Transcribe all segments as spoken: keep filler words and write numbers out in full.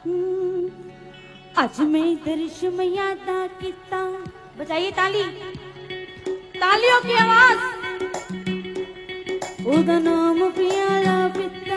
आज मैं दर्श मैया दा किता। बजाइए ताली, तालियों की आवाज। ओदा नाम प्याला पिता,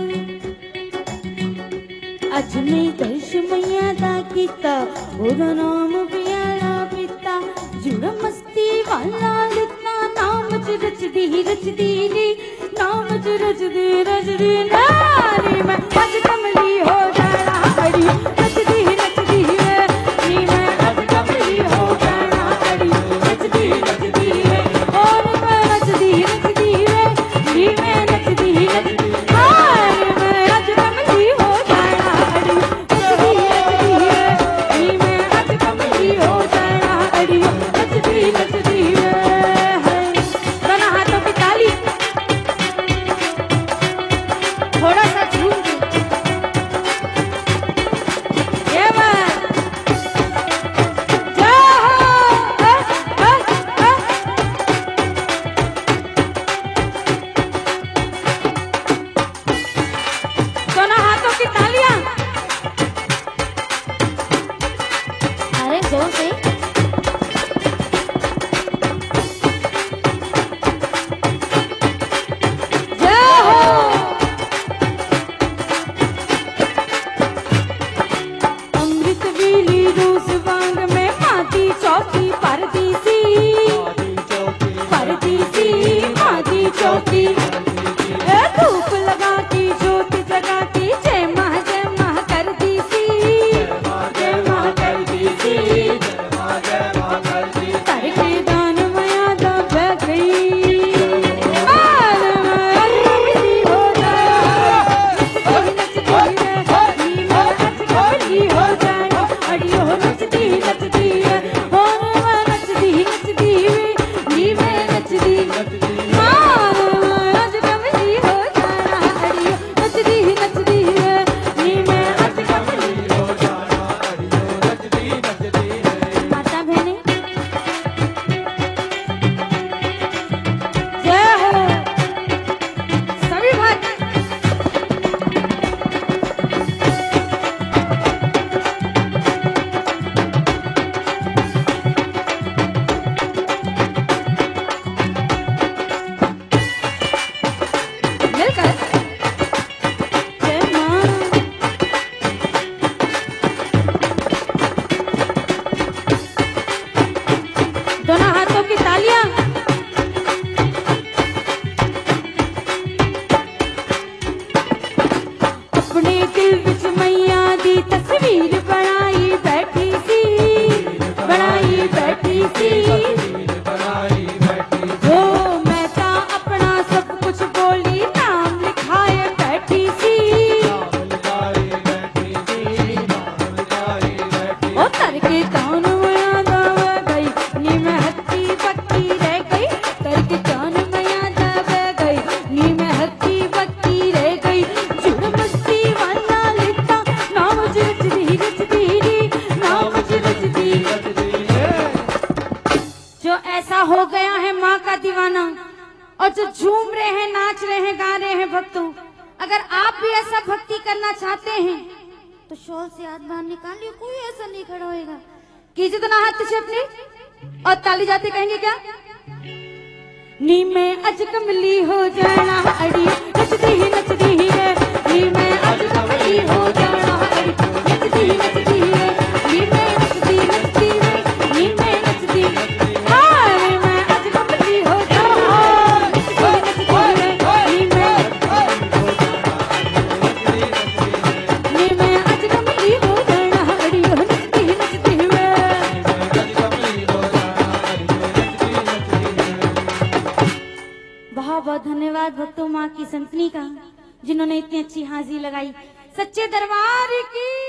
आज मैं दर्श मैया दा किता। ओदा नाम प्याला पिता, जुड़ मस्ती वाला लिखना नाम च रचदी रचदी नी, नाम च रचदी रचदी नारी मैं आज कमली हो जाना अड़ी, रचदी रचदी रे नी मैं आज कमली हो जाना अड़ी, रचदी रचदी रे और मैं रचदी रचदी रे नी मैं रचदी रचदी नारी मैं आज कमली हो जाना अड़ी, रचदी रचदी रे नी मैं आज कमली हो जाना अड़ी, रचदी रचदी रे। दोनों हाथों की ताली, थोड़ा सा झूम के ये बात जय हो। अ, अ, अ। दोनों हाथों की तालियां, अरे जोर से। जय हो। अमृत वेली रोज वांग में माती चौकी परदी सी, परदी सी माती चौकी। ए धूप लगा की ज्योत जगा की, जय माह जय माह कर दी सी, जय माह कर दी सी। तर के दान माया दा बह गई, माल माया कमली हो जाए, नचदी नचदी रे नी मैं आज कमली हो जाए अड़ियो, नचदी नचदी रे और मैं नचदी नचदी रे नी मैं नचदी, माल माया आज कमली हो जाना अड़ियो, नचदी नचदी रे नी मैं आज कमली हो जाना अड़ियो, नचदी नचदी रे। माता बहने जय हो। सभी भक्त मिलकर जय मां। दोनों हाथों की तालियां, अपने दिल विच मैया दी तस्वीर बनाई बैठी सी, बनाई बैठी सी। हो मैं ता अपना सब कुछ बोली, नाम लिखाए बैठी सी, ओ तर के कौन माया दा बह गई नी मैं हत्ती बत्ती रह गई, तर के कौन माया दा बह गई नी मैं हत्ती बत्ती रह गई। जुड़ मस्ती वाला लिखता नाम च रचदी रचदी नी, नाम च रचदी रचदी रे। जो ऐसा हो गया है माँ का दीवाना और जो झूम रहे हैं, नाच रहे हैं, गा रहे हैं भक्तों, अगर आप भी ऐसा भक्ति करना चाहते हैं तो शॉल से हाथ बाहर निकालिए, कोई ऐसा नहीं खड़ा होएगा। कीजिए तो ना हाथ से अपने और ताली जाते कहेंगे क्या? नी मैं आज कमली हो जाना अड़ी, नचदी ही नचदी ही रे नी मैं आज कमली हो जाना अड़ी, नचदी ही नचदी ही रे नी मैं नचदी नचदी रे नी मैं नचदी, हाय मैं आज कमली हो जाना, नचदी नचदी रे नी मैं, नी मैं आज कमली हो जाना अड़ी, नचदी नचदी रे। बहुत बहुत धन्यवाद भक्तों माँ की संतनी का, जिन्होंने इतनी अच्छी हाजिरी लगाई। सच्चे दरबार की